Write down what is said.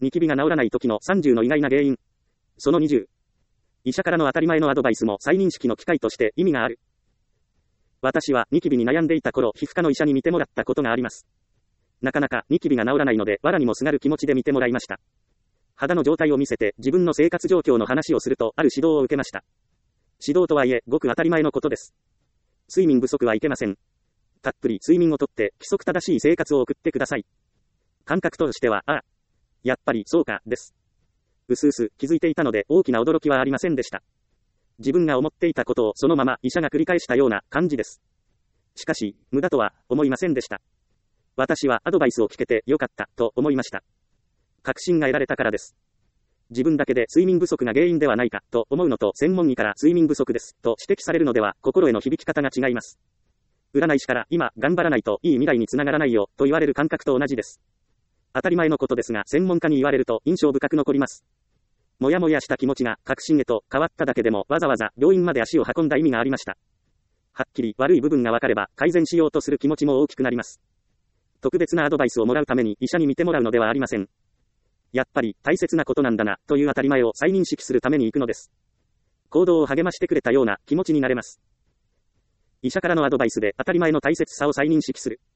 ニキビが治らない時の30の意外な原因。その20。医者からの当たり前のアドバイスも再認識の機会として意味がある。私はニキビに悩んでいた頃、皮膚科の医者に見てもらったことがあります。なかなかニキビが治らないので、藁にもすがる気持ちで見てもらいました。肌の状態を見せて自分の生活状況の話をすると、ある指導を受けました。指導とはいえ、ごく当たり前のことです。睡眠不足はいけません。たっぷり睡眠をとって、規則正しい生活を送ってください。感覚としては、やっぱりそうか、です。うすうす気づいていたので、大きな驚きはありませんでした。自分が思っていたことをそのまま医者が繰り返したような感じです。しかし、無駄とは思いませんでした。私はアドバイスを聞けてよかったと思いました。確信が得られたからです。自分だけで睡眠不足が原因ではないかと思うのと、専門医から睡眠不足ですと指摘されるのでは、心への響き方が違います。占い師から今頑張らないといい未来につながらないよと言われる感覚と同じです。当たり前のことですが、専門家に言われると印象深く残ります。もやもやした気持ちが確信へと変わっただけでも、わざわざ病院まで足を運んだ意味がありました。はっきり悪い部分が分かれば改善しようとする気持ちも大きくなります。特別なアドバイスをもらうために医者に見てもらうのではありません。やっぱり大切なことなんだなという当たり前を再認識するために行くのです。行動を励ましてくれたような気持ちになれます。医者からのアドバイスで当たり前の大切さを再認識する。